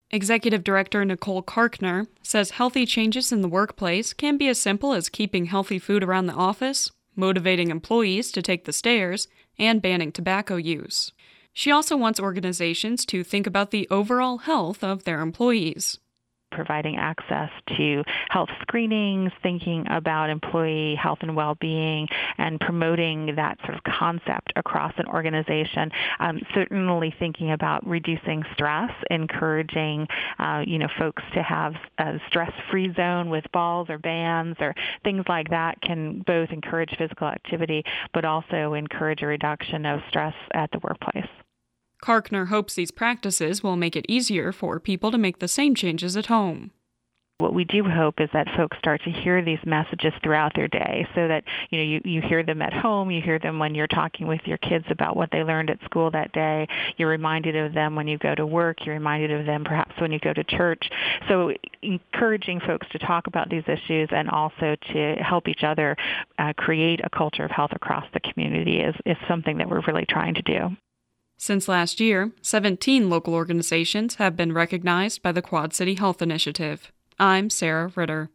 Executive Director Nicole Karkner says healthy changes in the workplace can be as simple as keeping healthy food around the office, motivating employees to take the stairs, and banning tobacco use. She also wants organizations to think about the overall health of their employees. Providing access to health screenings, thinking about employee health and well-being, and promoting that sort of concept across an organization. Certainly thinking about reducing stress, encouraging folks to have a stress-free zone with balls or bands or things like that can both encourage physical activity but also encourage a reduction of stress at the workplace. Karkner hopes these practices will make it easier for people to make the same changes at home. What we do hope is that folks start to hear these messages throughout their day so that you hear them at home, you hear them when you're talking with your kids about what they learned at school that day, you're reminded of them when you go to work, you're reminded of them perhaps when you go to church. So encouraging folks to talk about these issues and also to help each other create a culture of health across the community is something that we're really trying to do. Since last year, 17 local organizations have been recognized by the Quad City Health Initiative. I'm Sarah Ritter.